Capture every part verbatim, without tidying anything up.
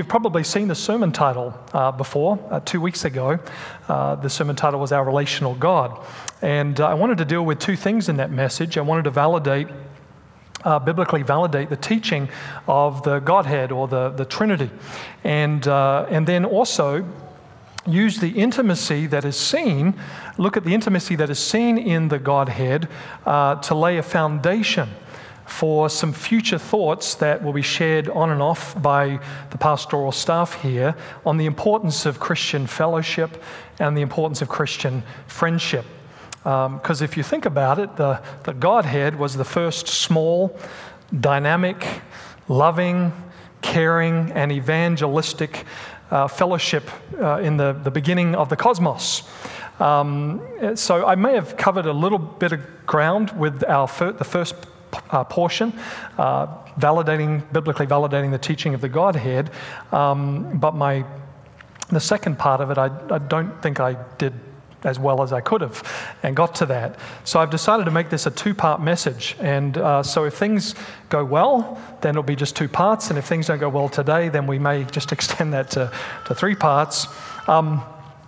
probably seen the sermon title uh, before. Uh, two weeks ago, uh, the sermon title was Our Relational God. And uh, I wanted to deal with two things in that message. I wanted to validate, uh, biblically validate the teaching of the Godhead or the, the Trinity. And, uh, and then also use the intimacy that is seen, look at the intimacy that is seen in the Godhead uh, to lay a foundation for some future thoughts that will be shared on and off by the pastoral staff here on the importance of Christian fellowship and the importance of Christian friendship. Because um, if you think about it, the, the Godhead was the first small, dynamic, loving, caring, and evangelistic uh, fellowship uh, in the, the beginning of the cosmos. Um, so I may have covered a little bit of ground with our fir- the first Uh, portion, uh, validating, biblically validating the teaching of the Godhead, um, but my the second part of it, I, I don't think I did as well as I could have and got to that. So I've decided to make this a two-part message, and uh, so if things go well, then it'll be just two parts, and if things don't go well today, then we may just extend that to, to three parts. Um,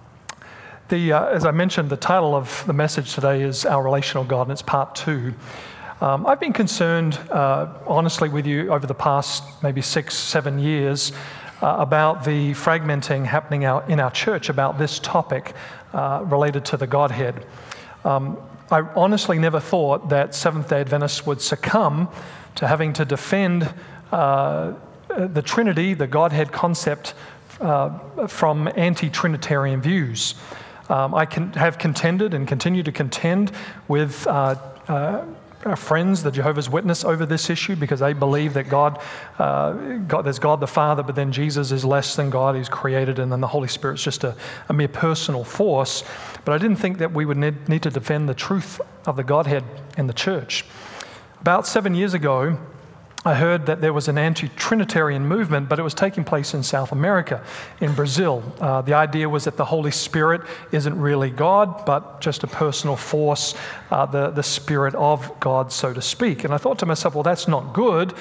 the uh, as I mentioned, the title of the message today is Our Relational God, and it's part two. Um, I've been concerned, uh, honestly, with you over the past maybe six, seven years uh, about the fragmenting happening out in our church about this topic uh, related to the Godhead. Um, I honestly never thought that Seventh-day Adventists would succumb to having to defend uh, the Trinity, the Godhead concept, uh, from anti-Trinitarian views. Um, I can have contended and continue to contend with uh, uh, our friends, the Jehovah's Witness, over this issue because they believe that God, uh, God, there's God the Father, but then Jesus is less than God, he's created, and then the Holy Spirit's just a, a mere personal force. But I didn't think that we would need, need to defend the truth of the Godhead in the church. About seven years ago, I heard that there was an anti-Trinitarian movement, but it was taking place in South America, in Brazil. Uh, the idea was that the Holy Spirit isn't really God, but just a personal force, uh, the, the Spirit of God, so to speak. And I thought to myself, well, that's not good,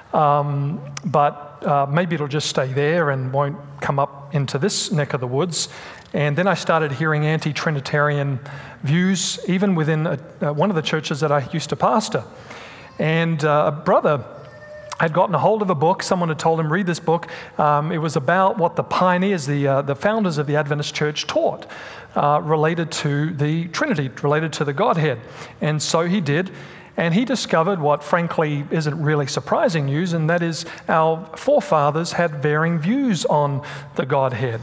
um, but uh, maybe it'll just stay there and won't come up into this neck of the woods. And then I started hearing anti-Trinitarian views, even within a, uh, one of the churches that I used to pastor. And uh, a brother had gotten a hold of a book. Someone had told him, read this book. Um, it was about what the pioneers, the uh, the founders of the Adventist Church taught uh, related to the Trinity, related to the Godhead. And so he did. And he discovered what, frankly, isn't really surprising news, and that is our forefathers had varying views on the Godhead.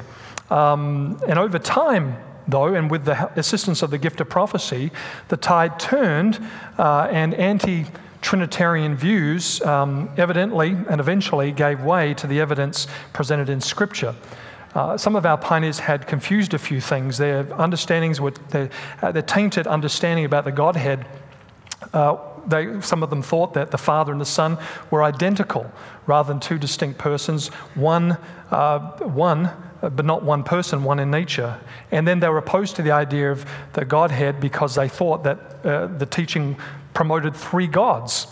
Um, and over time, though, and with the assistance of the gift of prophecy, the tide turned uh, and anti Trinitarian views um, evidently and eventually gave way to the evidence presented in Scripture. Uh, some of our pioneers had confused a few things. Their understandings were, their, uh, their tainted understanding about the Godhead, uh, they, some of them thought that the Father and the Son were identical rather than two distinct persons, one, uh, one but not one person, one in nature. And then they were opposed to the idea of the Godhead because they thought that uh, the teaching promoted three gods.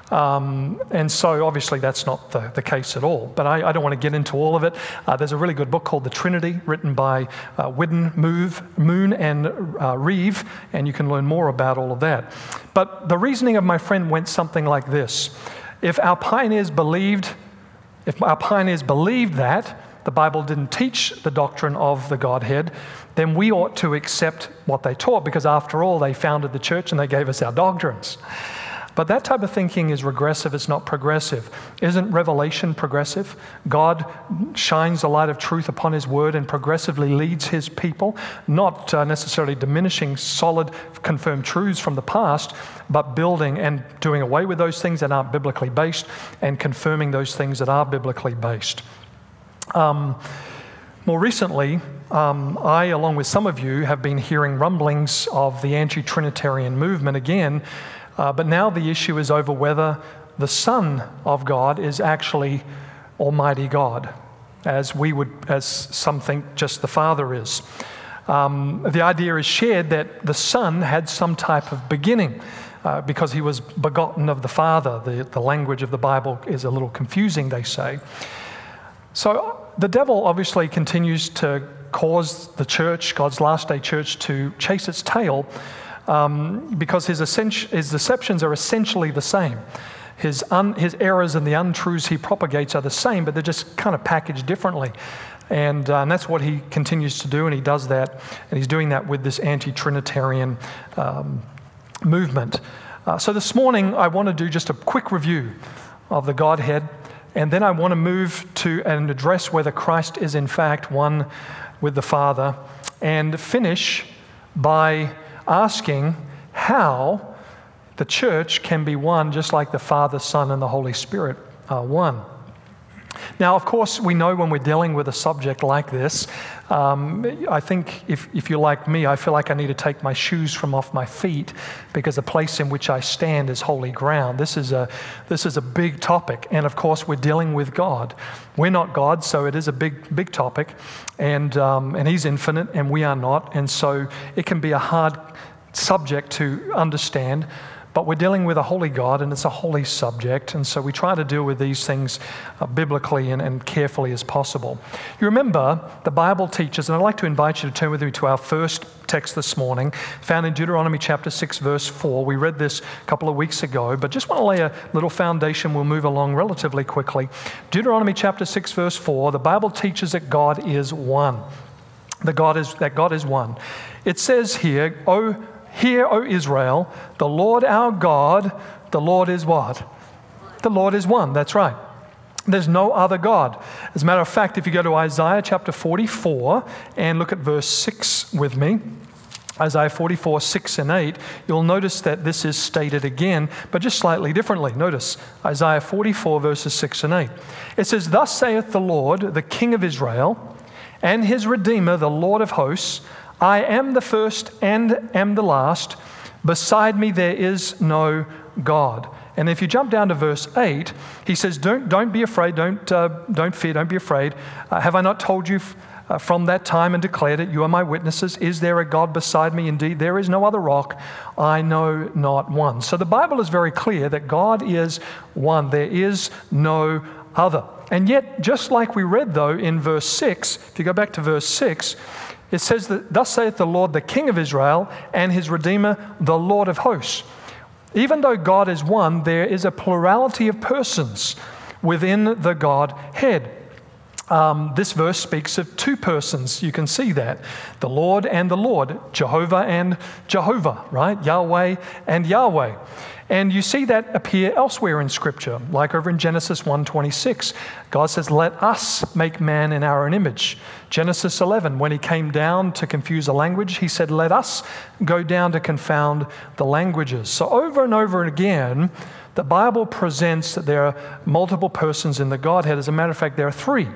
Um, and so obviously that's not the, the case at all. But I, I don't want to get into all of it. Uh, there's a really good book called The Trinity, written by uh, Whidden, Move, Moon, and uh, Reeve, and you can learn more about all of that. But the reasoning of my friend went something like this. If our pioneers believed, if our pioneers believed that the Bible didn't teach the doctrine of the Godhead, then we ought to accept what they taught, because after all, they founded the church and they gave us our doctrines. But that type of thinking is regressive, it's not progressive. Isn't Revelation progressive? God shines the light of truth upon His Word and progressively leads His people, not uh, necessarily diminishing solid, confirmed truths from the past, but building and doing away with those things that aren't biblically based and confirming those things that are biblically based. Um, more recently, um, I, along with some of you, have been hearing rumblings of the anti-Trinitarian movement again, uh, but now the issue is over whether the Son of God is actually Almighty God, as we would, as some think just the Father is. Um, the idea is shared that the Son had some type of beginning, uh, because He was begotten of the Father. The, the language of the Bible is a little confusing, they say. So the devil obviously continues to cause the church, God's last day church, to chase its tail um, because his, essen- his deceptions are essentially the same. His, un- his errors and the untruths he propagates are the same, but they're just kind of packaged differently. And, uh, and that's what he continues to do, and he does that, and he's doing that with this anti-Trinitarian um, movement. Uh, so this morning, I want to do just a quick review of the Godhead, and then I want to move to and address whether Christ is in fact one with the Father, and finish by asking how the church can be one just like the Father, Son, and the Holy Spirit are one. Now, of course, we know when we're dealing with a subject like this, um, I think if, if you're like me, I feel like I need to take my shoes from off my feet because the place in which I stand is holy ground. This is a this is a big topic, and of course, we're dealing with God. We're not God, so it is a big big topic, and um, and He's infinite, and we are not, and so it can be a hard subject to understand. But we're dealing with a holy God, and it's a holy subject, and so we try to deal with these things uh, biblically and, and carefully as possible. You remember, the Bible teaches, and I'd like to invite you to turn with me to our first text this morning, found in Deuteronomy chapter six, verse four. We read this a couple of weeks ago, but just want to lay a little foundation. We'll move along relatively quickly. Deuteronomy chapter six, verse four, the Bible teaches that God is one. The God is, that God is one. It says here, "O Hear, O Israel, the Lord our God, the Lord is what? The Lord is one." That's right. There's no other God. As a matter of fact, if you go to Isaiah chapter forty-four and look at verse six with me, Isaiah forty-four, six and eight, you'll notice that this is stated again, but just slightly differently. Notice Isaiah forty-four, verses six and eight. It says, "Thus saith the Lord, the King of Israel, and his Redeemer, the Lord of hosts, I am the first and am the last. Beside me there is no God." And if you jump down to verse eight, he says, don't, don't be afraid, don't, uh, don't fear, don't be afraid. Uh, have I not told you f- uh, from that time and declared it? You are my witnesses. Is there a God beside me? Indeed, there is no other rock. I know not one. So the Bible is very clear that God is one. There is no other. And yet, just like we read though in verse six, if you go back to verse six, it says that, "Thus saith the Lord, the King of Israel, and his Redeemer, the Lord of hosts." Even though God is one, there is a plurality of persons within the Godhead. Um, this verse speaks of two persons. You can see that. The Lord and the Lord, Jehovah and Jehovah, right? Yahweh and Yahweh. And you see that appear elsewhere in Scripture, like over in Genesis one twenty-six. God says, "Let us make man in our own image." Genesis eleven, when he came down to confuse a language, he said, "Let us go down to confound the languages." So over and over again, the Bible presents that there are multiple persons in the Godhead. As a matter of fact, there are three.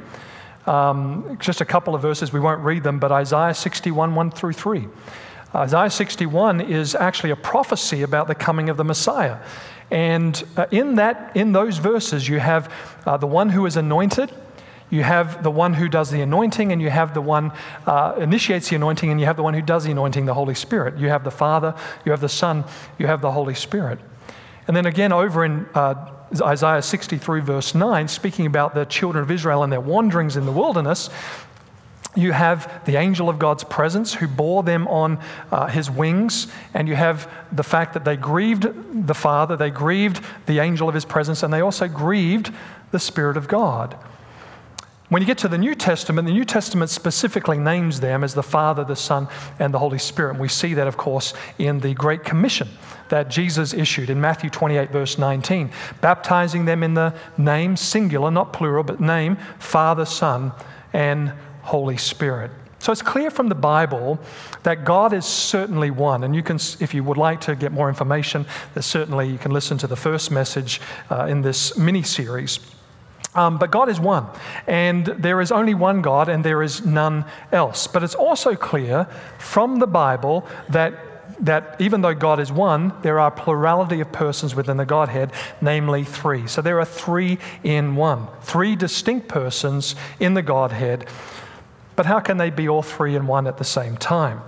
Um, just a couple of verses, we won't read them, but Isaiah sixty-one, one through three. Isaiah sixty-one is actually a prophecy about the coming of the Messiah. And uh, in that, in those verses, you have uh, the one who is anointed, you have the one who does the anointing, and you have the one uh, initiates the anointing, and you have the one who does the anointing, the Holy Spirit. You have the Father, you have the Son, you have the Holy Spirit. And then again over in uh, Isaiah sixty-three, verse nine, speaking about the children of Israel and their wanderings in the wilderness, you have the angel of God's presence who bore them on uh, his wings, and you have the fact that they grieved the Father, they grieved the angel of his presence, and they also grieved the Spirit of God. When you get to the New Testament, the New Testament specifically names them as the Father, the Son, and the Holy Spirit. And we see that, of course, in the Great Commission that Jesus issued in Matthew twenty-eight, verse nineteen, baptizing them in the name, singular, not plural, but name, Father, Son, and Holy Spirit. So it's clear from the Bible that God is certainly one. And you can, if you would like to get more information, there's certainly, you can listen to the first message uh, in this mini-series. Um, but God is one, and there is only one God, and there is none else. But it's also clear from the Bible that that even though God is one, there are a plurality of persons within the Godhead, namely three. So there are three in one, three distinct persons in the Godhead. But how can they be all three in one at the same time?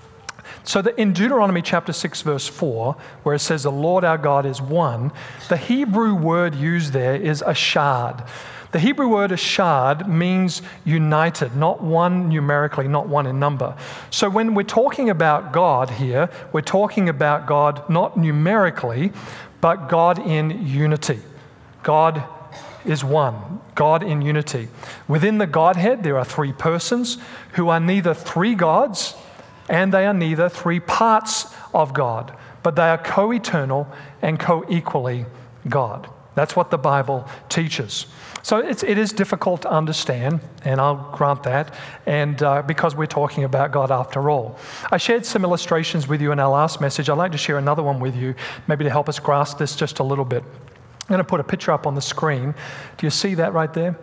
So that in Deuteronomy chapter six, verse four, where it says the Lord our God is one, the Hebrew word used there is ashad. The Hebrew word ashad means united, not one numerically, not one in number. So when we're talking about God here, we're talking about God not numerically, but God in unity. God is one, God in unity. Within the Godhead, there are three persons who are neither three gods and they are neither three parts of God, but they are co-eternal and co-equally God. That's what the Bible teaches. So it's, it is difficult to understand, and I'll grant that, and uh, because we're talking about God after all. I shared some illustrations with you in our last message. I'd like to share another one with you, maybe to help us grasp this just a little bit. I'm going to put a picture up on the screen. Do you see that right there?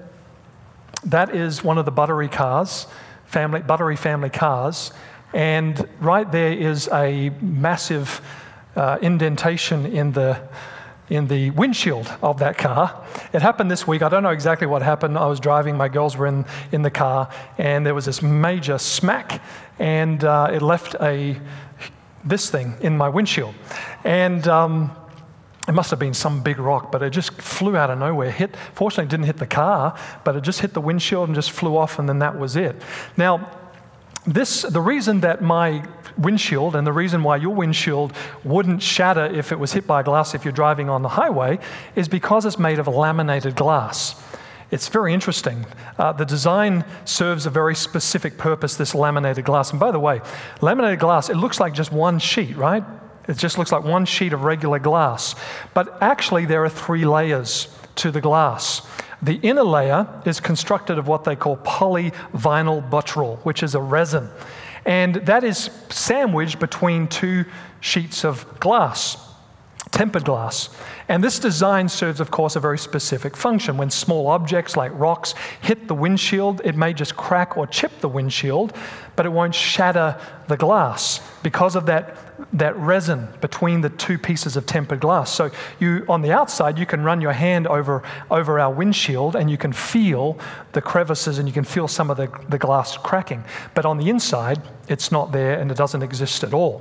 That is one of the Buttery cars, family, Buttery family cars, and right there is a massive uh, indentation in the in the windshield of that car. It happened this week. I don't know exactly what happened. I was driving, my girls were in, in the car, and there was this major smack, and uh, it left a this thing in my windshield. And um, it must have been some big rock, but it just flew out of nowhere. Hit, fortunately, it didn't hit the car, but it just hit the windshield and just flew off, and then that was it. Now, This, the reason that my windshield and the reason why your windshield wouldn't shatter if it was hit by glass if you're driving on the highway is because it's made of laminated glass. It's very interesting. Uh, the design serves a very specific purpose, this laminated glass. And by the way, laminated glass, it looks like just one sheet, right? It just looks like one sheet of regular glass. But actually, there are three layers to the glass. The inner layer is constructed of what they call polyvinyl butyrol, which is a resin. And that is sandwiched between two sheets of glass, tempered glass. And this design serves, of course, a very specific function. When small objects like rocks hit the windshield, it may just crack or chip the windshield, but it won't shatter the glass because of that, that resin between the two pieces of tempered glass. So you, on the outside, you can run your hand over, over our windshield and you can feel the crevices and you can feel some of the, the glass cracking. But on the inside, it's not there and it doesn't exist at all.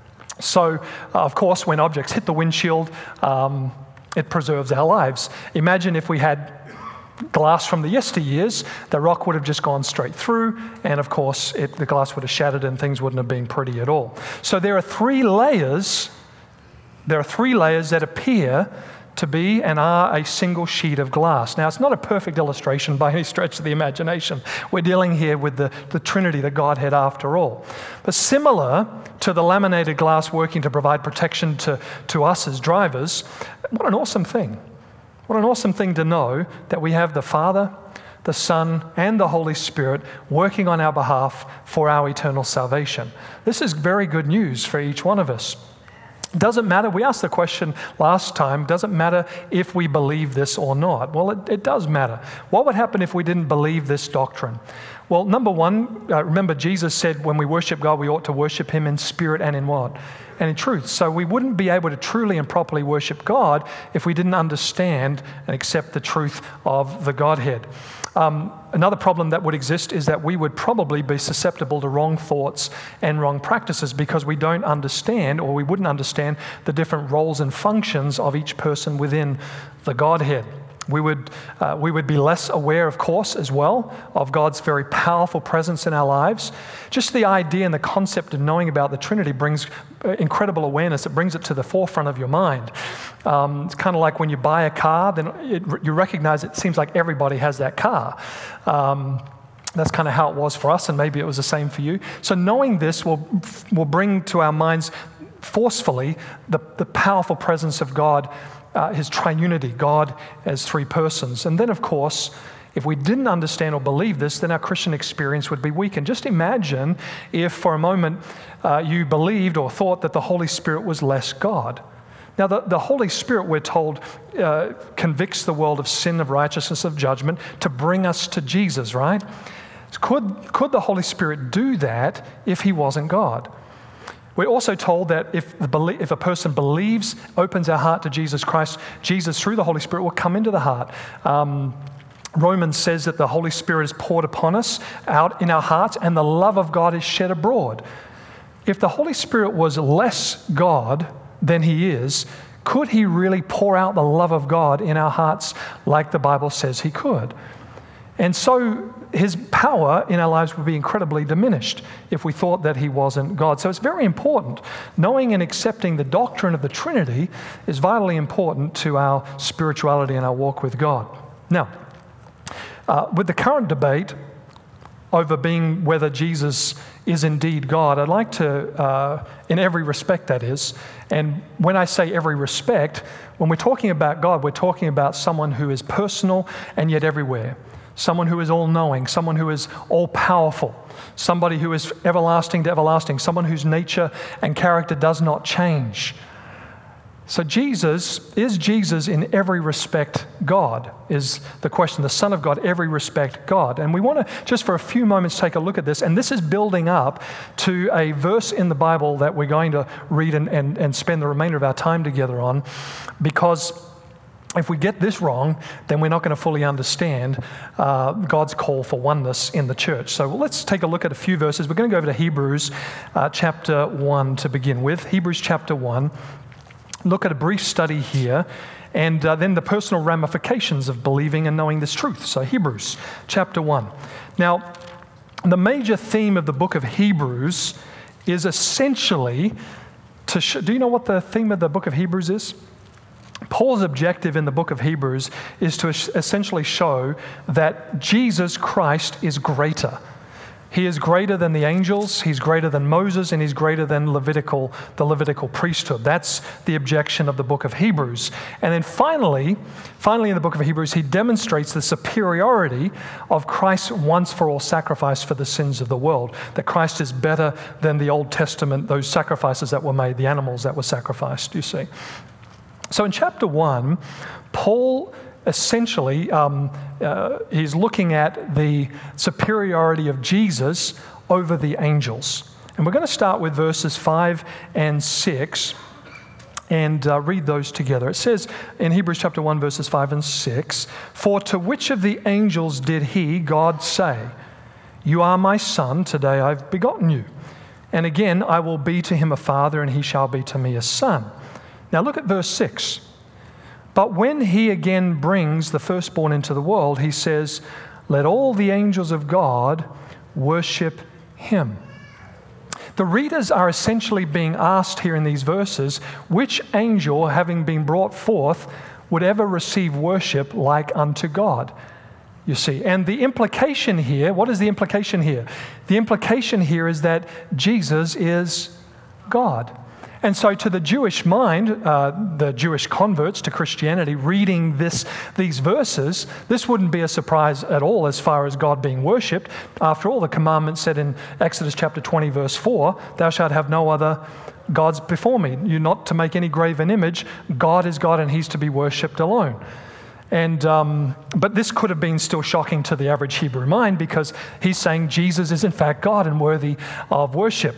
So, uh, of course, when objects hit the windshield, um, it preserves our lives. Imagine if we had glass from the yesteryears, the rock would have just gone straight through, and of course, it, the glass would have shattered and things wouldn't have been pretty at all. So there are three layers, there are three layers that appear to be and are a single sheet of glass. Now, it's not a perfect illustration by any stretch of the imagination. We're dealing here with the, the Trinity, the Godhead after all. But similar to the laminated glass working to provide protection to, to us as drivers, what an awesome thing. What an awesome thing to know that we have the Father, the Son, and the Holy Spirit working on our behalf for our eternal salvation. This is very good news for each one of us. Doesn't matter, we asked the question last time, doesn't matter if we believe this or not. Well, it, it does matter. What would happen if we didn't believe this doctrine? Well, number one, uh, remember Jesus said when we worship God, we ought to worship Him in spirit and in what? And in truth. So we wouldn't be able to truly and properly worship God if we didn't understand and accept the truth of the Godhead. Um, another problem that would exist is that we would probably be susceptible to wrong thoughts and wrong practices because we don't understand, or we wouldn't understand, the different roles and functions of each person within the Godhead. We would, uh, we would be less aware, of course, as well, of God's very powerful presence in our lives. Just the idea and the concept of knowing about the Trinity brings incredible awareness. It brings it to the forefront of your mind. Um, it's kind of like when you buy a car, then it, you recognize it seems like everybody has that car. Um, That's kind of how it was for us, and maybe it was the same for you. So knowing this will, will bring to our minds forcefully the, the powerful presence of God, uh, His triunity, God as three persons. And then, of course, if we didn't understand or believe this, then our Christian experience would be weakened. Just imagine if for a moment uh, you believed or thought that the Holy Spirit was less God. Now, the, the Holy Spirit, we're told, uh, convicts the world of sin, of righteousness, of judgment, to bring us to Jesus, right? Could, could the Holy Spirit do that if He wasn't God? We're also told that if, the, if a person believes, opens our heart to Jesus Christ, Jesus, through the Holy Spirit, will come into the heart. Um, Romans says that the Holy Spirit is poured upon us, out in our hearts, and the love of God is shed abroad. If the Holy Spirit was less God than He is, Could he really pour out the love of God in our hearts like the Bible says he could? And so his power in our lives would be incredibly diminished if we thought that he wasn't God. So it's very important. Knowing and accepting the doctrine of the Trinity is vitally important to our spirituality and our walk with God. Now, uh, with the current debate over being whether Jesus is indeed God, I'd like to, uh, in every respect that is, and when I say every respect, when we're talking about God, we're talking about someone who is personal and yet everywhere. Someone who is all-knowing, someone who is all-powerful, somebody who is everlasting to everlasting, someone whose nature and character does not change. So Jesus, is Jesus in every respect God, is the question. The Son of God, every respect God. And we want to, just for a few moments, take a look at this. And this is building up to a verse in the Bible that we're going to read and, and, and spend the remainder of our time together on, because if we get this wrong, then we're not going to fully understand uh, God's call for oneness in the church. So let's take a look at a few verses. We're going to go over to Hebrews uh, chapter one to begin with. Hebrews chapter one. Look at a brief study here, and uh, then the personal ramifications of believing and knowing this truth. So Hebrews chapter one. Now, the major theme of the book of Hebrews is essentially to sh- do you know what the theme of the book of Hebrews is? Paul's objective in the book of Hebrews is to essentially show that Jesus Christ is greater. He is greater than the angels, he's greater than Moses, and he's greater than Levitical, the Levitical priesthood. That's the objection of the book of Hebrews. And then finally, finally in the book of Hebrews, he demonstrates the superiority of Christ's once-for-all sacrifice for the sins of the world, that Christ is better than the Old Testament, those sacrifices that were made, the animals that were sacrificed, you see. So in chapter one, Paul essentially, um, uh, he's looking at the superiority of Jesus over the angels. And we're going to start with verses five and six and uh, read those together. It says in Hebrews chapter one, verses five and six, "For to which of the angels did he, God, say, 'You are my son, today I've begotten you'? And again, I will be to him a father, and he shall be to me a son." Now look at verse six. "But when he again brings the firstborn into the world, he says, 'Let all the angels of God worship him.'" The readers are essentially being asked here in these verses, which angel, having been brought forth, would ever receive worship like unto God? You see, and the implication here, what is the implication here? The implication here is that Jesus is God. And so to the Jewish mind, uh, the Jewish converts to Christianity, reading this, these verses, this wouldn't be a surprise at all as far as God being worshipped. After all, the commandment said in Exodus chapter twenty, verse four, "Thou shalt have no other gods before me." You're not to make any graven image. God is God, and he's to be worshipped alone. And um, but this could have been still shocking to the average Hebrew mind, because he's saying Jesus is in fact God and worthy of worship,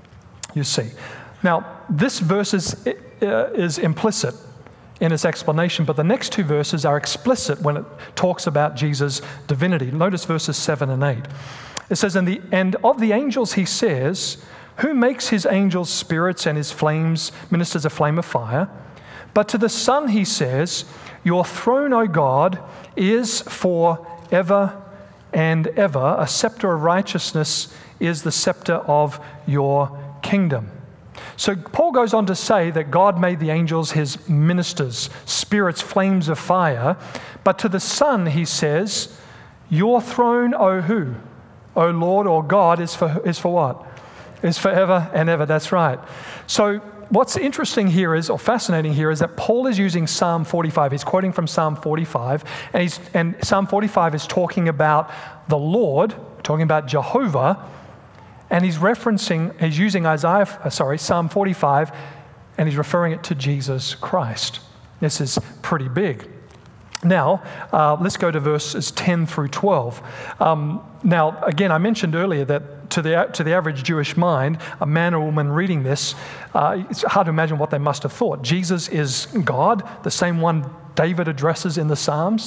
you see. Now, this verse is, uh, is implicit in its explanation, but the next two verses are explicit when it talks about Jesus' divinity. Notice verses seven and eight. It says, "In the end of the angels he says, 'Who makes his angels spirits and his flames ministers a flame of fire?' But to the Son he says, 'Your throne, O God, is for ever and ever. A scepter of righteousness is the scepter of your kingdom.'" So Paul goes on to say that God made the angels his ministers, spirits, flames of fire. But to the Son, he says, "Your throne, O who? O Lord or God, is for, is for what? Is forever and ever." That's right. So what's interesting here is, or fascinating here, is that Paul is using Psalm forty-five. He's quoting from Psalm forty-five. And, he's, and Psalm forty-five is talking about the Lord, talking about Jehovah. And he's referencing, he's using Isaiah, sorry, Psalm forty-five, and he's referring it to Jesus Christ. This is pretty big. Now, uh, let's go to verses ten through twelve. Um, now, again, I mentioned earlier that to the to the average Jewish mind, a man or woman reading this, uh, it's hard to imagine what they must have thought. Jesus is God, the same one David addresses in the Psalms.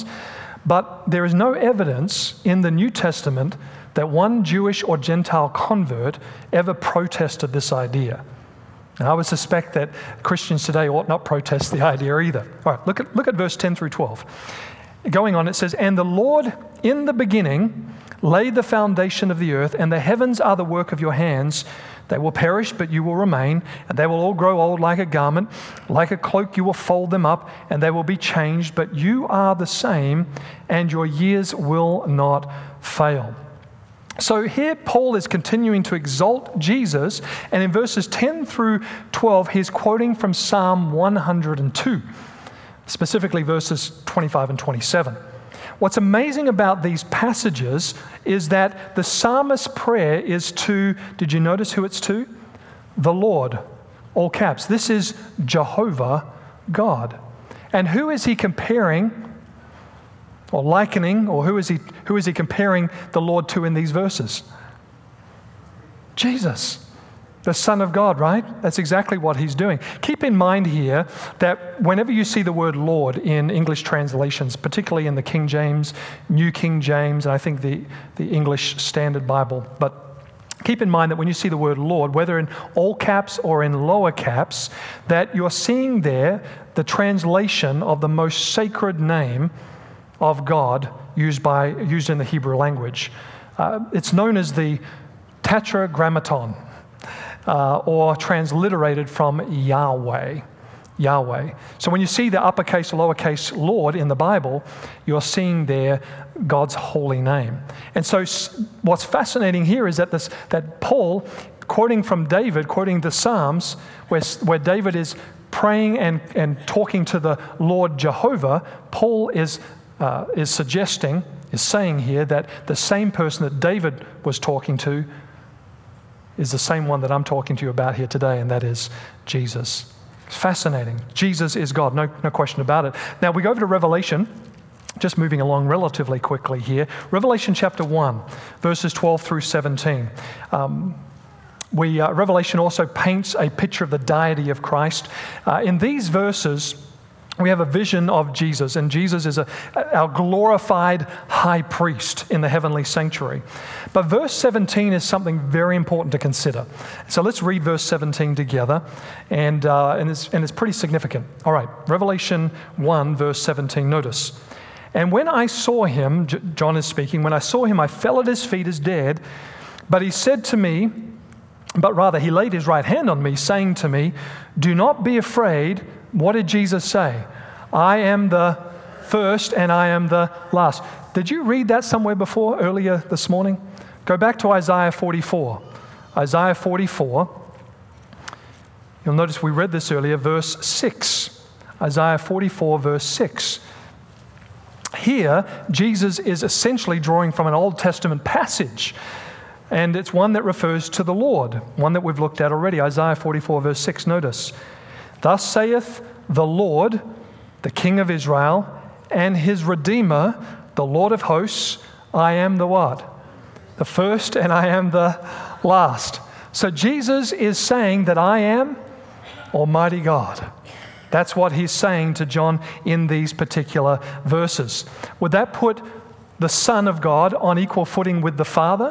But there is no evidence in the New Testament that one Jewish or Gentile convert ever protested this idea. And I would suspect that Christians today ought not protest the idea either. All right, look at, look at verse ten through twelve. Going on, it says, "And the Lord in the beginning laid the foundation of the earth, and the heavens are the work of your hands. They will perish, but you will remain, and they will all grow old like a garment. Like a cloak you will fold them up, and they will be changed, but you are the same, and your years will not fail." So here Paul is continuing to exalt Jesus, and in verses ten through twelve, he's quoting from Psalm one hundred two, specifically verses twenty-five and twenty-seven. What's amazing about these passages is that the psalmist's prayer is to, did you notice who it's to? The Lord, all caps. This is Jehovah God. And who is he comparing or likening, or who is he who is he comparing the Lord to in these verses? Jesus, the Son of God, right? That's exactly what he's doing. Keep in mind here that whenever you see the word Lord in English translations, particularly in the King James, New King James, and I think the, the English Standard Bible, but keep in mind that when you see the word Lord, whether in all caps or in lower caps, that you're seeing there the translation of the most sacred name of God used by used in the Hebrew language. Uh, it's known as the Tetragrammaton, uh, or transliterated from Yahweh. Yahweh. So when you see the uppercase, lowercase Lord in the Bible, you're seeing there God's holy name. And so what's fascinating here is that this that Paul, quoting from David, quoting the Psalms, where, where David is praying and, and talking to the Lord Jehovah, Paul is Uh, is suggesting, is saying here that the same person that David was talking to is the same one that I'm talking to you about here today, and that is Jesus. It's fascinating. Jesus is God, no, no question about it. Now we go over to Revelation, just moving along relatively quickly here. Revelation chapter one, verses twelve through seventeen. Um, we, uh, Revelation also paints a picture of the deity of Christ. Uh, in these verses, we have a vision of Jesus, and Jesus is a, our glorified high priest in the heavenly sanctuary. But verse seventeen is something very important to consider. So let's read verse seventeen together, and, uh, and, it's, and it's pretty significant. All right, Revelation one, verse seventeen, notice. "And when I saw him," J- John is speaking, "when I saw him, I fell at his feet as dead. But he said to me, but rather he laid his right hand on me, saying to me, 'Do not be afraid.'" What did Jesus say? "I am the first and I am the last." Did you read that somewhere before, earlier this morning? Go back to Isaiah forty-four. Isaiah forty-four. You'll notice we read this earlier, verse six. Isaiah forty-four, verse six. Here, Jesus is essentially drawing from an Old Testament passage, and it's one that refers to the Lord, one that we've looked at already. Isaiah forty-four, verse six, notice. "Thus saith the Lord, the King of Israel, and his Redeemer, the Lord of hosts, I am the what? The first and I am the last." So Jesus is saying that I am Almighty God. That's what he's saying to John in these particular verses. Would that put the Son of God on equal footing with the Father?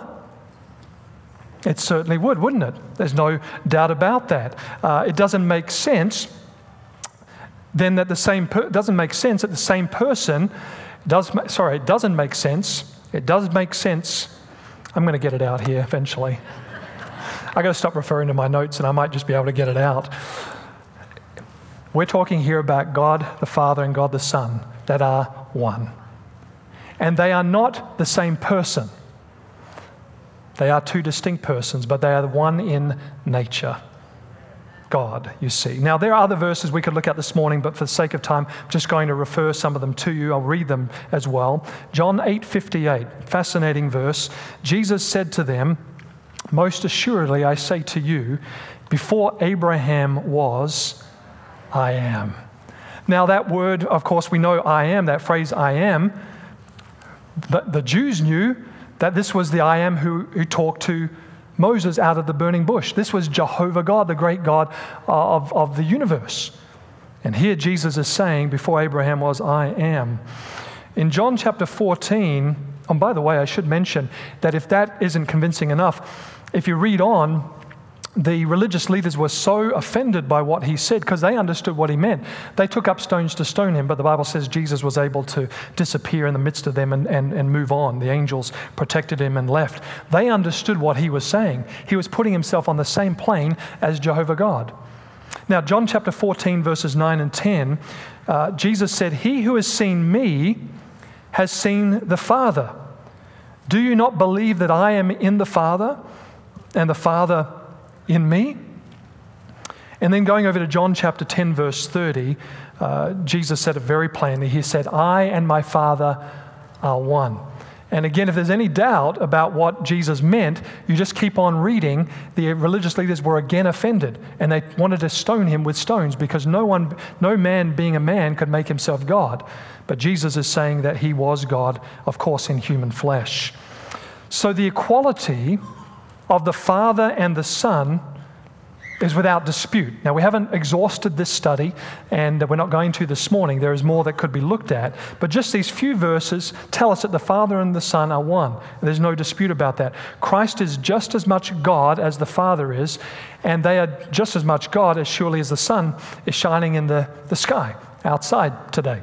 It certainly would, wouldn't it? There's no doubt about that. Uh, it doesn't make sense then that the same per- doesn't make sense that the same person does. Ma- sorry, it doesn't make sense. It does make sense. I'm going to get it out here eventually. I got to stop referring to my notes, and I might just be able to get it out. We're talking here about God the Father and God the Son that are one, and they are not the same person. They are two distinct persons, but they are one in nature. God, you see. Now, there are other verses we could look at this morning, but for the sake of time, I'm just going to refer some of them to you. I'll read them as well. John eight fifty-eight, fascinating verse. Jesus said to them, "Most assuredly, I say to you, before Abraham was, I am." Now, that word, of course, we know I am, that phrase I am. The, the Jews knew that this was the I am who, who talked to Moses out of the burning bush. This was Jehovah God, the great God of, of the universe. And here Jesus is saying, before Abraham was, I am. In John chapter fourteen, and by the way, I should mention that if that isn't convincing enough, if you read on, the religious leaders were so offended by what he said because they understood what he meant. They took up stones to stone him, but the Bible says Jesus was able to disappear in the midst of them and, and, and move on. The angels protected him and left. They understood what he was saying. He was putting himself on the same plane as Jehovah God. Now, John chapter fourteen, verses nine and ten, uh, Jesus said, "He who has seen me has seen the Father. Do you not believe that I am in the Father and the Father in me?" And then going over to John chapter ten, verse thirty, uh, Jesus said it very plainly. He said, "I and my Father are one." And again, if there's any doubt about what Jesus meant, you just keep on reading. The religious leaders were again offended, and they wanted to stone him with stones because no one, no man being a man could make himself God. But Jesus is saying that he was God, of course, in human flesh. So the equality of the Father and the Son is without dispute. Now, we haven't exhausted this study, and we're not going to this morning. There is more that could be looked at. But just these few verses tell us that the Father and the Son are one. And there's no dispute about that. Christ is just as much God as the Father is, and they are just as much God as surely as the sun is shining in the, the sky outside today.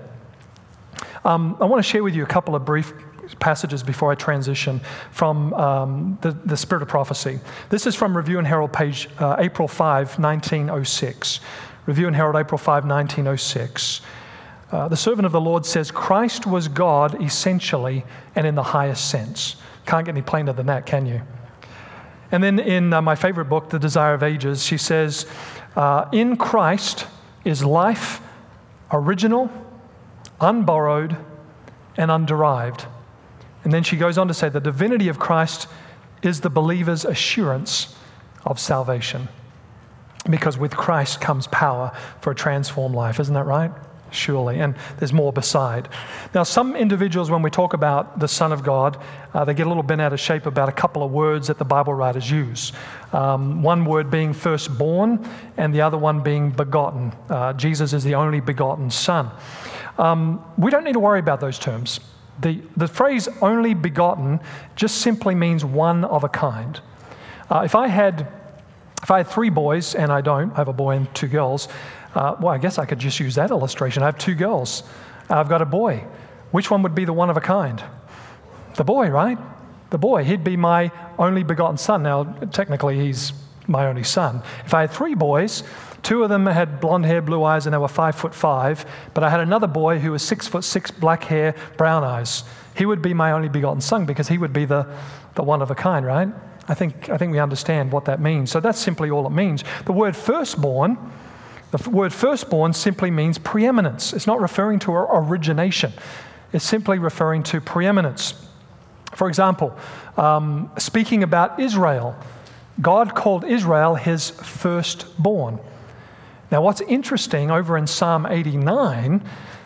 Um, I want to share with you a couple of brief passages before I transition from um, the, the Spirit of Prophecy. This is from Review and Herald, page uh, April fifth, nineteen oh six. Review and Herald, April fifth, nineteen oh six. Uh, the servant of the Lord says, "Christ was God essentially and in the highest sense." Can't get any plainer than that, can you? And then in uh, my favorite book, The Desire of Ages, she says, uh, "In Christ is life original, unborrowed, and underived." And then she goes on to say, "The divinity of Christ is the believer's assurance of salvation." Because with Christ comes power for a transformed life. Isn't that right? Surely. And there's more beside. Now, some individuals, when we talk about the Son of God, uh, they get a little bent out of shape about a couple of words that the Bible writers use. Um, one word being firstborn and the other one being begotten. Uh, Jesus is the only begotten Son. Um, we don't need to worry about those terms. The, the phrase "only begotten" just simply means one of a kind. Uh, if I had if I had three boys, and I don't, I have a boy and two girls, uh, well, I guess I could just use that illustration. I have two girls. I've got a boy. Which one would be the one of a kind? The boy, right? The boy. He'd be my only begotten son. Now, technically, he's my only son. If I had three boys, two of them had blonde hair, blue eyes, and they were five foot five. But I had another boy who was six foot six, black hair, brown eyes. He would be my only begotten son because he would be the, the one of a kind, right? I think I think we understand what that means. So that's simply all it means. The word firstborn, the word firstborn simply means preeminence. It's not referring to origination. It's simply referring to preeminence. For example, um, speaking about Israel, God called Israel his firstborn. Now, what's interesting, over in Psalm eighty-nine,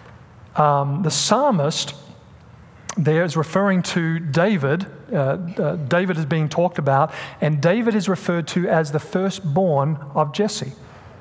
um, the psalmist there is referring to David. Uh, uh, David is being talked about, and David is referred to as the firstborn of Jesse.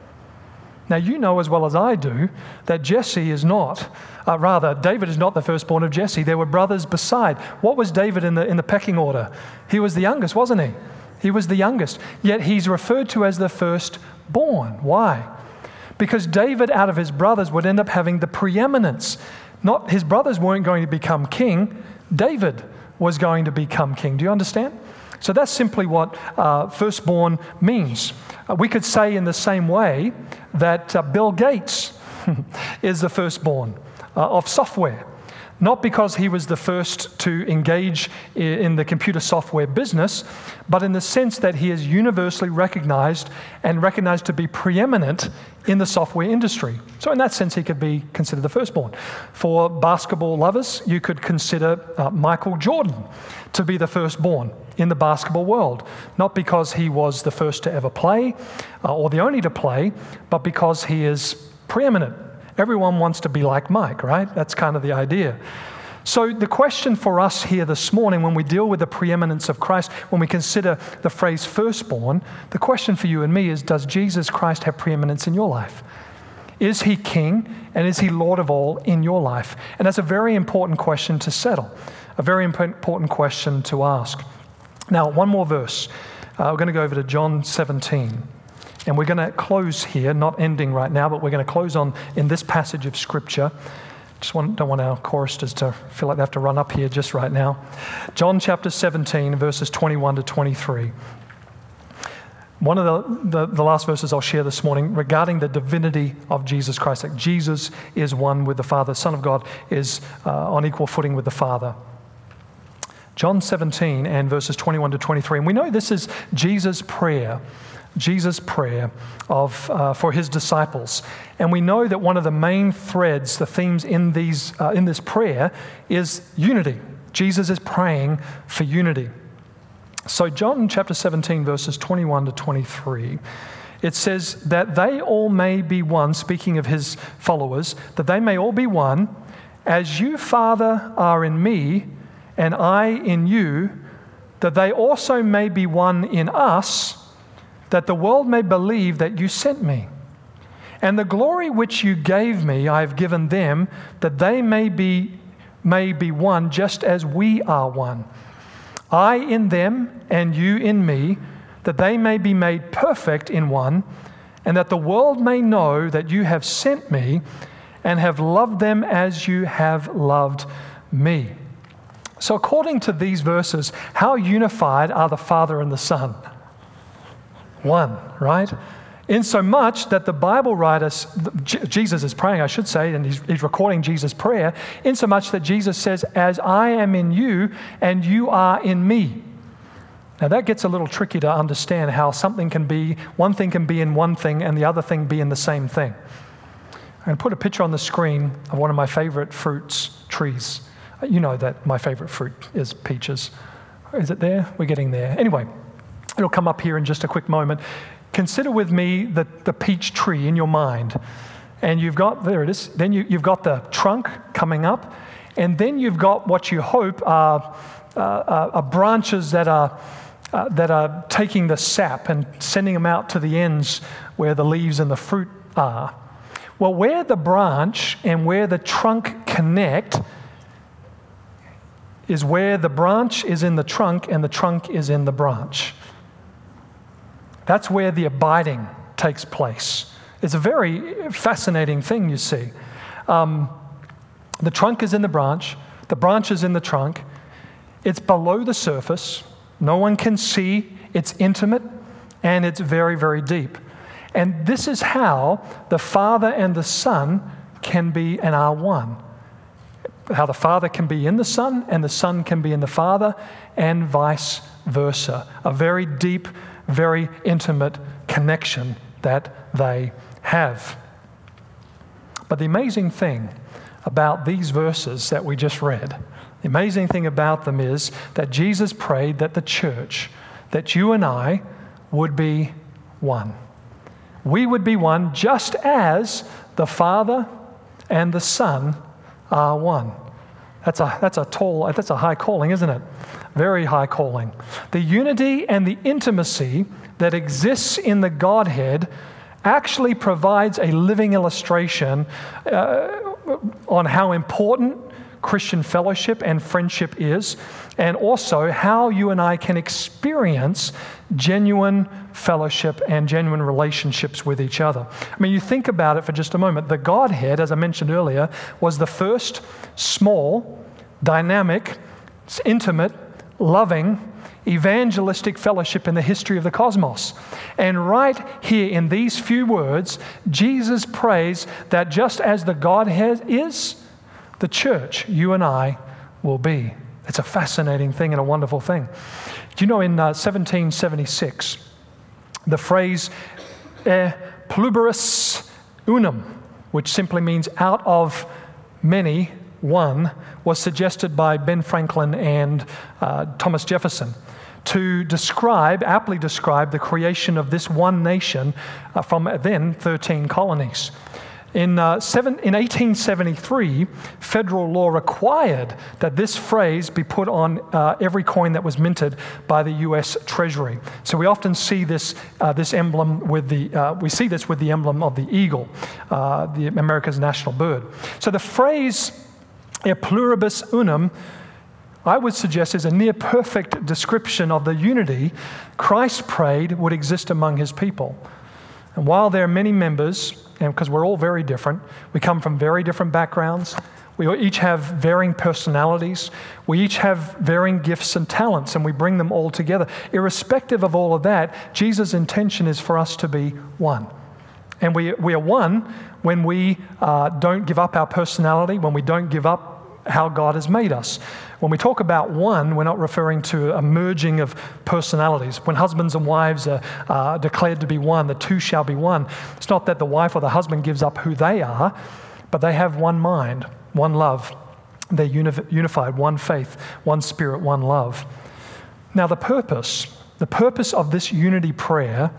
Now, you know as well as I do that Jesse is not, uh, rather, David is not the firstborn of Jesse. There were brothers beside. What was David in the in the pecking order? He was the youngest, wasn't he? He was the youngest. Yet he's referred to as the firstborn. Why? Because David, out of his brothers, would end up having the preeminence. Not his brothers weren't going to become king. David was going to become king. Do you understand? So that's simply what uh, firstborn means. Uh, we could say in the same way that uh, Bill Gates is the firstborn uh, of software. Not because he was the first to engage in the computer software business, but in the sense that he is universally recognized and recognized to be preeminent in the software industry. So in that sense, he could be considered the firstborn. For basketball lovers, you could consider uh, Michael Jordan to be the firstborn in the basketball world. Not because he was the first to ever play uh, or the only to play, but because he is preeminent. Everyone wants to be like Mike, right? That's kind of the idea. So the question for us here this morning, when we deal with the preeminence of Christ, when we consider the phrase firstborn, the question for you and me is, does Jesus Christ have preeminence in your life? Is he king and is he Lord of all in your life? And that's a very important question to settle, a very important question to ask. Now, one more verse. Uh, we're going to go over to John seventeen. And we're going to close here, not ending right now, but we're going to close on in this passage of Scripture. Just want, don't want our choristers to feel like they have to run up here just right now. John chapter seventeen, verses twenty-one to twenty-three. One of the, the, the last verses I'll share this morning regarding the divinity of Jesus Christ. That Jesus is one with the Father. The Son of God is uh, on equal footing with the Father. John seventeen and verses twenty-one to twenty-three. And we know this is Jesus' prayer. Jesus' prayer of uh, for his disciples. And we know that one of the main threads, the themes in these uh, in this prayer is unity. Jesus is praying for unity. So John chapter seventeen, verses twenty-one to twenty-three, it says that they all may be one, speaking of his followers, that they may all be one, as you, Father, are in me, and I in you, that they also may be one in us, that the world may believe that you sent me. And the glory which you gave me, I have given them, that they may be, may be one just as we are one. I in them and you in me, that they may be made perfect in one, and that the world may know that you have sent me and have loved them as you have loved me. So according to these verses, how unified are the Father and the Son? One, right? In so much that the Bible writers, Jesus is praying, I should say, and he's, he's recording Jesus' prayer, in so much that Jesus says, as I am in you and you are in me. Now that gets a little tricky to understand how something can be, one thing can be in one thing and the other thing be in the same thing. I'm going to put a picture on the screen of one of my favorite fruits, trees. You know that my favorite fruit is peaches. Is it there? We're getting there. Anyway. It'll come up here in just a quick moment. Consider with me the, the peach tree in your mind. And you've got, there it is, then you, you've got the trunk coming up, and then you've got what you hope are, uh, are, are branches that are, uh, that are taking the sap and sending them out to the ends where the leaves and the fruit are. Well, where the branch and where the trunk connect is where the branch is in the trunk and the trunk is in the branch. That's where the abiding takes place. It's a very fascinating thing, you see. Um, the trunk is in the branch. The branch is in the trunk. It's below the surface. No one can see. It's intimate, and it's very, very deep. And this is how the Father and the Son can be and are one. How the Father can be in the Son, and the Son can be in the Father, and vice versa. A very deep, very intimate connection that they have. But the amazing thing about these verses that we just read, the amazing thing about them is that Jesus prayed that the church, that you and I would be one. We would be one just as the Father and the Son are one. That's a, that's a tall, that's a high calling, isn't it? Very high calling. The unity and the intimacy that exists in the Godhead actually provides a living illustration uh, on how important Christian fellowship and friendship is, and also how you and I can experience genuine fellowship and genuine relationships with each other. I mean, you think about it for just a moment. The Godhead, as I mentioned earlier, was the first small, dynamic, intimate, loving, evangelistic fellowship in the history of the cosmos. And right here in these few words, Jesus prays that just as the Godhead is, the church, you and I, will be. It's a fascinating thing and a wonderful thing. Do you know in uh, seventeen seventy-six, the phrase e pluribus unum, which simply means out of many, one, was suggested by Ben Franklin and uh, Thomas Jefferson to describe, aptly describe, the creation of this one nation uh, from then thirteen colonies. In, uh, seven, in eighteen seventy-three, federal law required that this phrase be put on uh, every coin that was minted by the U S Treasury. So we often see this uh, this emblem with the uh, we see this with the emblem of the eagle, uh, the America's national bird. So the phrase "e pluribus unum," I would suggest is a near perfect description of the unity Christ prayed would exist among his people. And while there are many members, and because we're all very different, we come from very different backgrounds, we each have varying personalities, we each have varying gifts and talents, and we bring them all together. Irrespective of all of that, Jesus' intention is for us to be one. And we, we are one when we uh, don't give up our personality, when we don't give up how God has made us. When we talk about one, we're not referring to a merging of personalities. When husbands and wives are uh, declared to be one, the two shall be one. It's not that the wife or the husband gives up who they are, but they have one mind, one love. They're uni- unified, one faith, one spirit, one love. Now the purpose, the purpose of this unity prayer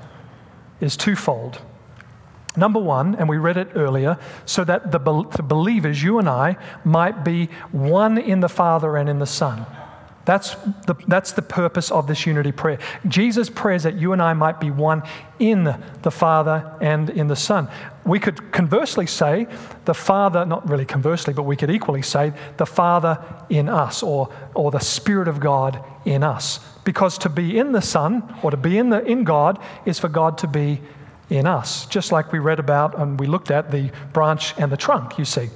is twofold. Number one, and we read it earlier, so that the, the believers, you and I, might be one in the Father and in the Son. That's the, that's the purpose of this unity prayer. Jesus prays that you and I might be one in the Father and in the Son. We could conversely say the Father, not really conversely, but we could equally say the Father in us, or, or the Spirit of God in us. Because to be in the Son, or to be in, the, in God, is for God to be in us, just like we read about and we looked at the branch and the trunk, you see.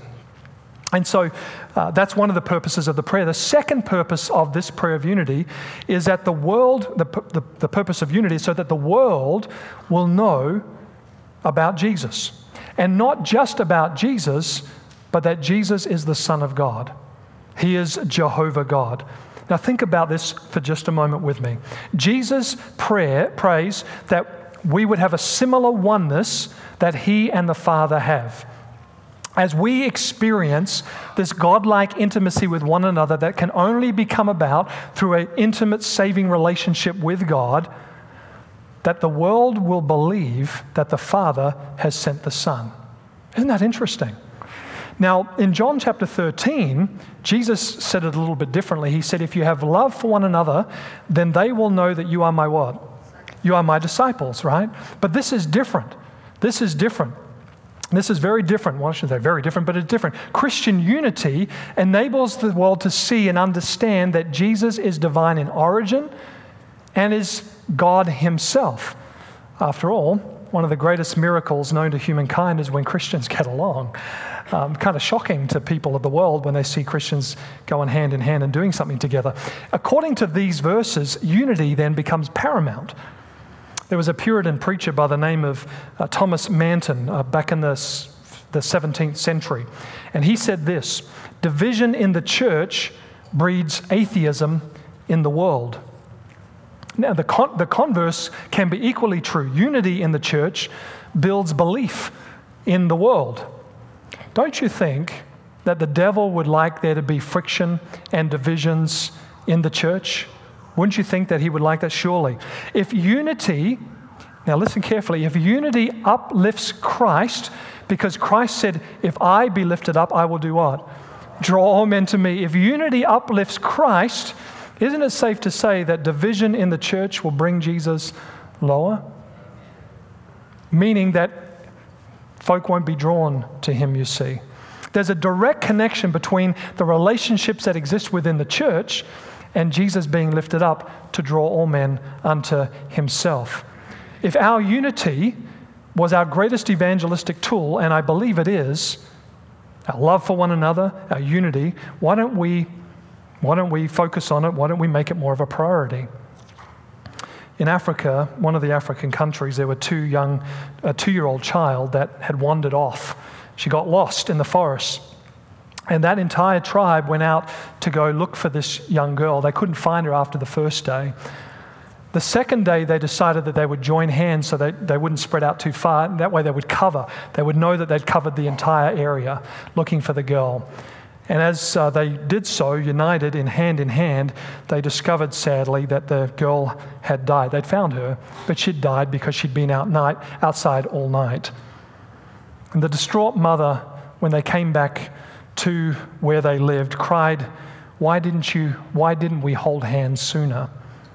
And so uh, that's one of the purposes of the prayer. The second purpose of this prayer of unity is that the world, the, the, the purpose of unity is so that the world will know about Jesus. And not just about Jesus, but that Jesus is the Son of God. He is Jehovah God. Now think about this for just a moment with me. Jesus' prayer prays that we would have a similar oneness that he and the Father have. As we experience this godlike intimacy with one another that can only become about through an intimate saving relationship with God, that the world will believe that the Father has sent the Son. Isn't that interesting? Now, in John chapter thirteen, Jesus said it a little bit differently. He said, if you have love for one another, then they will know that you are my what? You are my disciples, right? But this is different. This is different. This is very different. Well, I shouldn't say very different, but it's different. Christian unity enables the world to see and understand that Jesus is divine in origin and is God himself. After all, one of the greatest miracles known to humankind is when Christians get along. Um, kind of shocking to people of the world when they see Christians going hand in hand and doing something together. According to these verses, unity then becomes paramount. There was a Puritan preacher by the name of uh, Thomas Manton uh, back in the, the seventeenth century. And he said this: division in the church breeds atheism in the world. Now, the, con- the converse can be equally true. Unity in the church builds belief in the world. Don't you think that the devil would like there to be friction and divisions in the church? Wouldn't you think that he would like that? Surely. If unity, now listen carefully, if unity uplifts Christ, because Christ said, if I be lifted up, I will do what? Draw all men to me. If unity uplifts Christ, isn't it safe to say that division in the church will bring Jesus lower? Meaning that folk won't be drawn to him, you see. There's a direct connection between the relationships that exist within the church and Jesus being lifted up to draw all men unto himself. If our unity was our greatest evangelistic tool, and I believe it is, our love for one another, our unity, why don't we, why don't we focus on it? Why don't we make it more of a priority? In Africa, one of the African countries, there were two young, a two-year-old child that had wandered off. She got lost in the forest. And that entire tribe went out to go look for this young girl. They couldn't find her after the first day. The second day, they decided that they would join hands so that they wouldn't spread out too far. And that way they would cover. They would know that they'd covered the entire area looking for the girl. And as uh, they did so, united in hand in hand, they discovered, sadly, that the girl had died. They'd found her, but she'd died because she'd been out night, outside all night. And the distraught mother, when they came back to where they lived, cried, why didn't you, why didn't we hold hands sooner?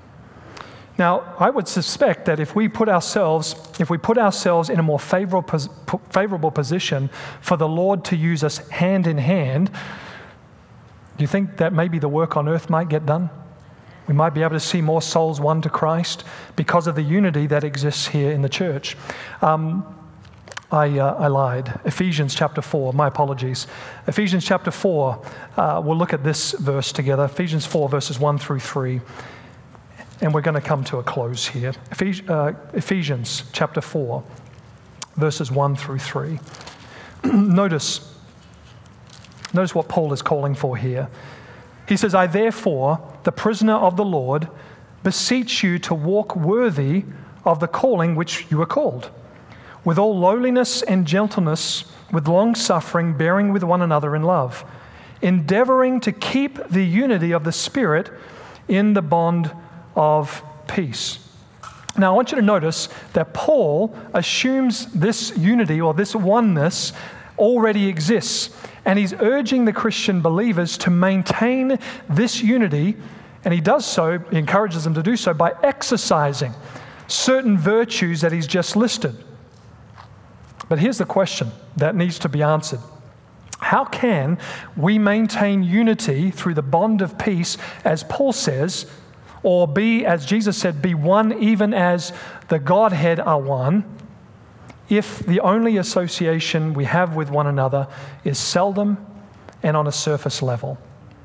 Now, I would suspect that if we put ourselves, if we put ourselves in a more favorable, favorable position for the Lord to use us hand in hand, Do you think that maybe the work on earth might get done? We might be able to see more souls won to Christ because of the unity that exists here in the church. Um, I, uh, I lied. Ephesians chapter four, my apologies. Ephesians chapter four, uh, we'll look at this verse together. Ephesians four, verses one through three. And we're going to come to a close here. Ephes- uh, Ephesians chapter four, verses one through three. Notice, notice what Paul is calling for here. He says, I therefore, the prisoner of the Lord, beseech you to walk worthy of the calling which you are called, with all lowliness and gentleness, with long suffering, bearing with one another in love, endeavoring to keep the unity of the Spirit in the bond of peace. Now, I want you to notice that Paul assumes this unity or this oneness already exists. And he's urging the Christian believers to maintain this unity, and he does so, he encourages them to do so by exercising certain virtues that he's just listed. But here's the question that needs to be answered. How can we maintain unity through the bond of peace, as Paul says, or be, as Jesus said, be one even as the Godhead are one, if the only association we have with one another is seldom and on a surface level?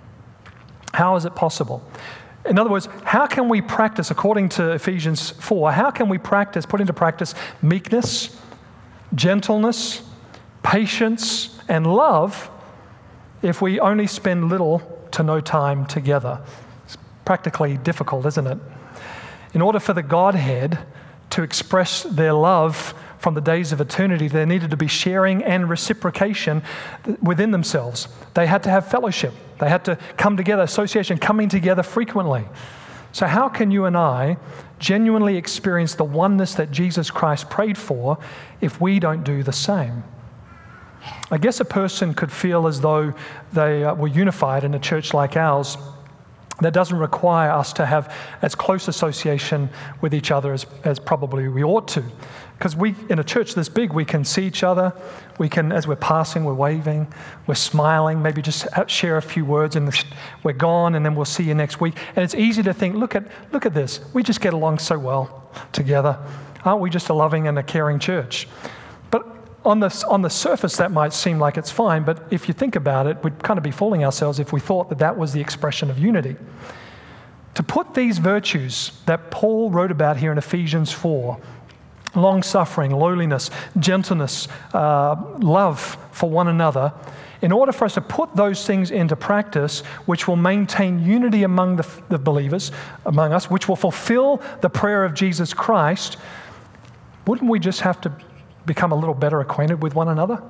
How is it possible? In other words, how can we practice, according to Ephesians four, how can we practice, put into practice meekness, gentleness, patience, and love if we only spend little to no time together? It's practically difficult, isn't it? In order for the Godhead to express their love from the days of eternity, there needed to be sharing and reciprocation within themselves. They had to have fellowship. They had to come together, association, coming together frequently. So how can you and I genuinely experience the oneness that Jesus Christ prayed for if we don't do the same? I guess a person could feel as though they uh, were unified in a church like ours. That doesn't require us to have as close association with each other as, as probably we ought to. Because we, in a church this big, we can see each other. We can, as we're passing, we're waving, we're smiling, maybe just share a few words and we're gone, and then we'll see you next week. And it's easy to think, look at, look at this. We just get along so well together. Aren't we just a loving and a caring church? But on the, on the surface, that might seem like it's fine, but if you think about it, we'd kind of be fooling ourselves if we thought that that was the expression of unity. To put these virtues that Paul wrote about here in Ephesians four, long-suffering, lowliness, gentleness, uh, love for one another, in order for us to put those things into practice, which will maintain unity among the, the believers, among us, which will fulfill the prayer of Jesus Christ, wouldn't we just have to become a little better acquainted with one another?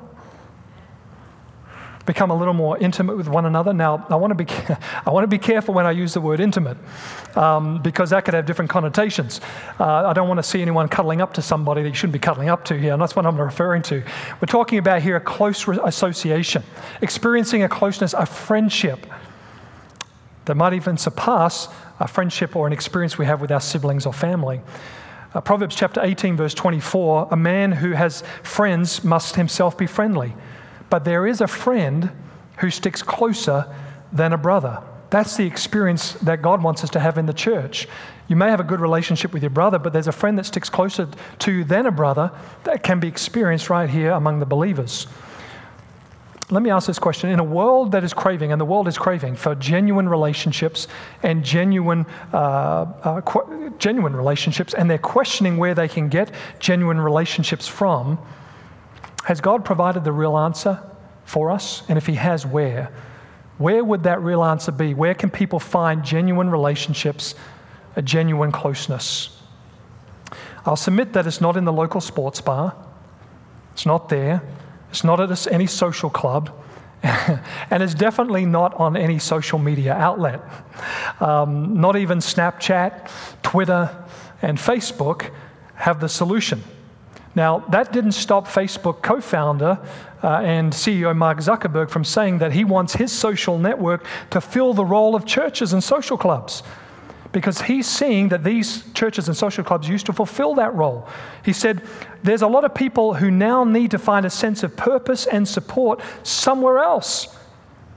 Become a little more intimate with one another. Now, I want to be I want to be careful when I use the word intimate, um, because that could have different connotations. Uh, I don't want to see anyone cuddling up to somebody that you shouldn't be cuddling up to here, and that's what I'm referring to. We're talking about here a close re- association, experiencing a closeness, a friendship that might even surpass a friendship or an experience we have with our siblings or family. Uh, Proverbs chapter eighteen, verse twenty-four, a man who has friends must himself be friendly. But there is a friend who sticks closer than a brother. That's the experience that God wants us to have in the church. You may have a good relationship with your brother, but there's a friend that sticks closer to you than a brother that can be experienced right here among the believers. Let me ask this question. In a world that is craving, and the world is craving for genuine relationships and genuine uh, uh, qu- genuine relationships, and they're questioning where they can get genuine relationships from, has God provided the real answer for us? And if He has, where? Where would that real answer be? Where can people find genuine relationships, a genuine closeness? I'll submit that it's not in the local sports bar. It's not there. It's not at any social club. And it's definitely not on any social media outlet. Um, not even Snapchat, Twitter, and Facebook have the solution. Now, that didn't stop Facebook co-founder uh, and C E O Mark Zuckerberg from saying that he wants his social network to fill the role of churches and social clubs, because he's seeing that these churches and social clubs used to fulfill that role. He said, there's a lot of people who now need to find a sense of purpose and support somewhere else.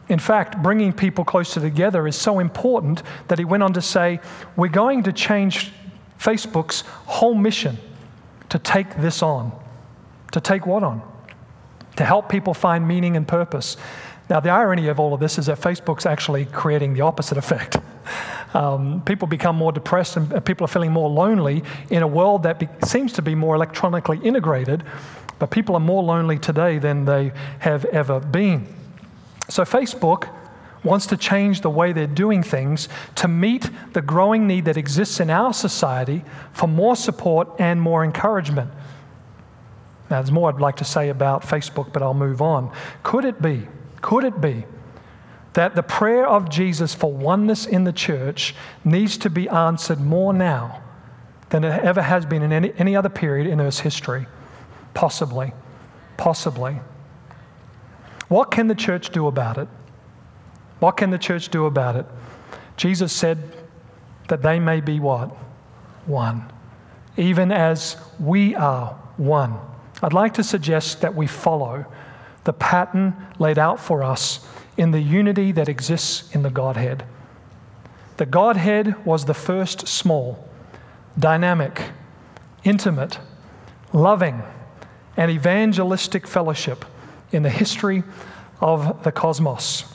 In fact, bringing people closer together is so important that he went on to say, we're going to change Facebook's whole mission to take this on. To take what on? To help people find meaning and purpose. Now, the irony of all of this is that Facebook's actually creating the opposite effect. Um, people become more depressed and people are feeling more lonely in a world that be- seems to be more electronically integrated, but people are more lonely today than they have ever been. So Facebook wants to change the way they're doing things to meet the growing need that exists in our society for more support and more encouragement. Now, there's more I'd like to say about Facebook, but I'll move on. Could it be, could it be that the prayer of Jesus for oneness in the church needs to be answered more now than it ever has been in any, any other period in Earth's history? Possibly, possibly. What can the church do about it? What can the church do about it? Jesus said that they may be what? One. Even as we are one. I'd like to suggest that we follow the pattern laid out for us in the unity that exists in the Godhead. The Godhead was the first small, dynamic, intimate, loving, and evangelistic fellowship in the history of the cosmos.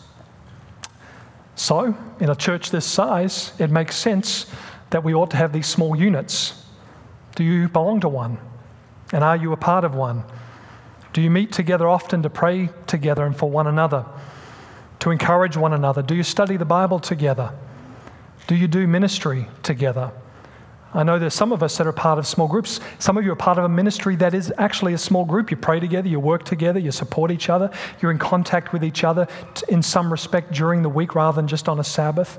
So, in a church this size, it makes sense that we ought to have these small units. Do you belong to one? And are you a part of one? Do you meet together often to pray together and for one another? To encourage one another? Do you study the Bible together? Do you do ministry together? I know there's some of us that are part of small groups. Some of you are part of a ministry that is actually a small group. You pray together, you work together, you support each other, you're in contact with each other in some respect during the week rather than just on a Sabbath.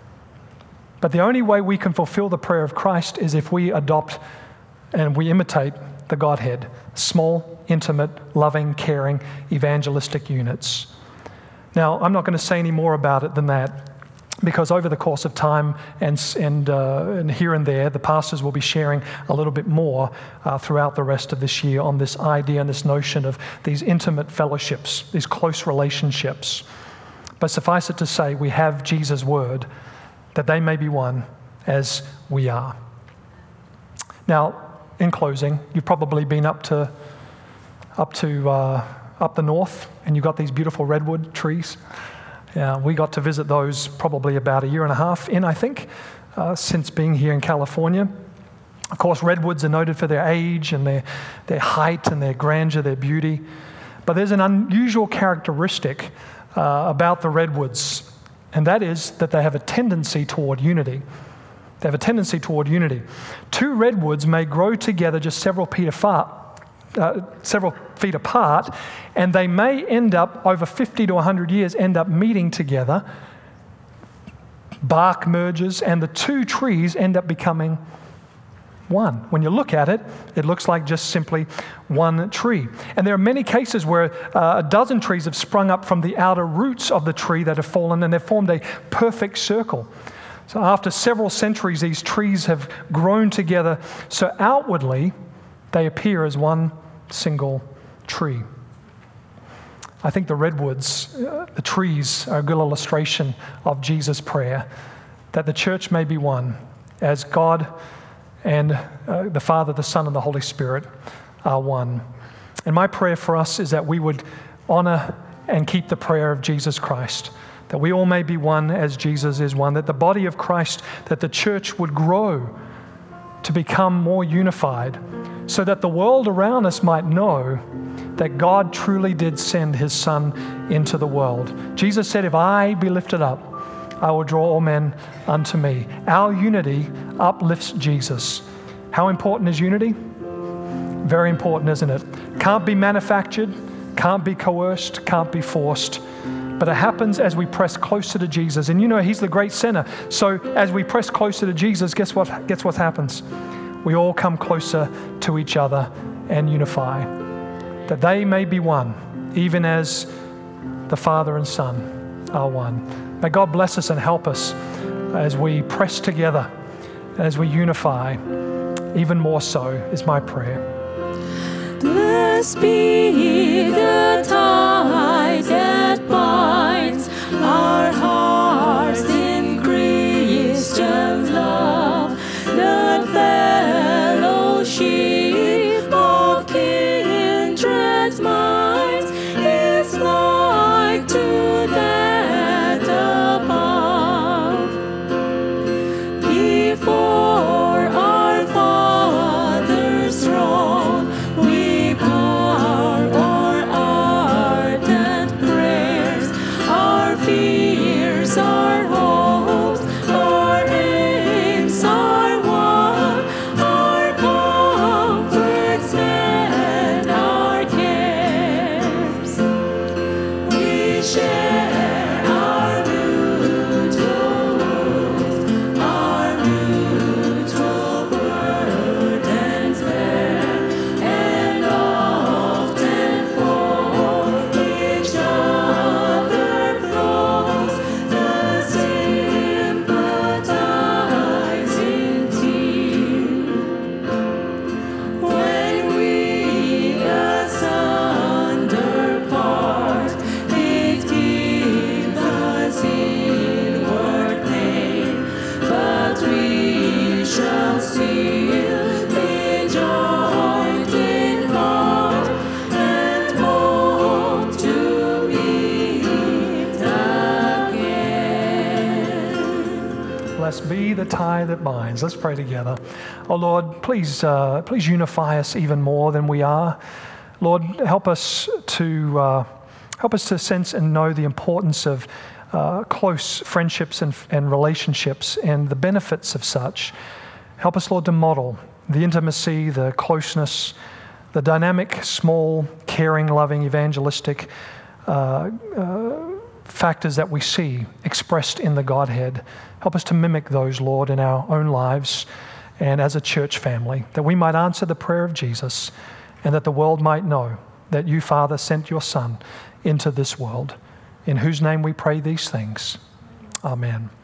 But the only way we can fulfill the prayer of Christ is if we adopt and we imitate the Godhead. Small, intimate, loving, caring, evangelistic units. Now, I'm not going to say any more about it than that, because over the course of time and and, uh, and here and there, the pastors will be sharing a little bit more uh, throughout the rest of this year on this idea and this notion of these intimate fellowships, these close relationships. But suffice it to say, we have Jesus' word that they may be one as we are. Now, in closing, you've probably been up to up to uh, up the north, and you've got these beautiful redwood trees. Yeah, we got to visit those probably about a year and a half in, I think, uh, since being here in California. Of course, redwoods are noted for their age and their their height and their grandeur, their beauty. But there's an unusual characteristic uh, about the redwoods, and that is that they have a tendency toward unity. They have a tendency toward unity. Two redwoods may grow together just several feet apart, uh, several feet apart, and they may end up, over fifty to one hundred years, end up meeting together. Bark merges, and the two trees end up becoming one. When you look at it, it looks like just simply one tree. And there are many cases where uh, a dozen trees have sprung up from the outer roots of the tree that have fallen, and they've formed a perfect circle. So after several centuries, these trees have grown together, so outwardly they appear as one single tree. I think the redwoods, uh, the trees, are a good illustration of Jesus' prayer, that the church may be one, as God and uh, the Father, the Son, and the Holy Spirit are one. And my prayer for us is that we would honor and keep the prayer of Jesus Christ, that we all may be one as Jesus is one, that the body of Christ, that the church would grow to become more unified, so that the world around us might know that God truly did send his Son into the world. Jesus said, if I be lifted up, I will draw all men unto me. Our unity uplifts Jesus. How important is unity? Very important, isn't it? Can't be manufactured, can't be coerced, can't be forced. But it happens as we press closer to Jesus. And you know, he's the great center. So as we press closer to Jesus, guess what, guess what happens? We all come closer to each other and unify. That they may be one, even as the Father and Son are one. May God bless us and help us as we press together, as we unify. Even more so is my prayer. Blessed be the tie that binds and minds is like to that above. Before our Father's throne we bow our ardent prayers, our fears, our hopes, our aims, our one, our comforts and our cares. We share our mutual woes, our mutual burdens bear, and often for each other flows the sympathizing tear. When we asunder part, it gives us inward pain, but we shall still be joined in heart and hope to meet again. Blessed be the tie that binds. Let's pray together. Oh Lord, please, uh, please unify us even more than we are. Lord, help us to uh, help us to sense and know the importance of uh, close friendships and, and relationships and the benefits of such. Help us, Lord, to model the intimacy, the closeness, the dynamic, small, caring, loving, evangelistic uh, uh, factors that we see expressed in the Godhead. Help us to mimic those, Lord, in our own lives and as a church family, that we might answer the prayer of Jesus and that the world might know that you, Father, sent your Son into this world, in whose name we pray these things. Amen.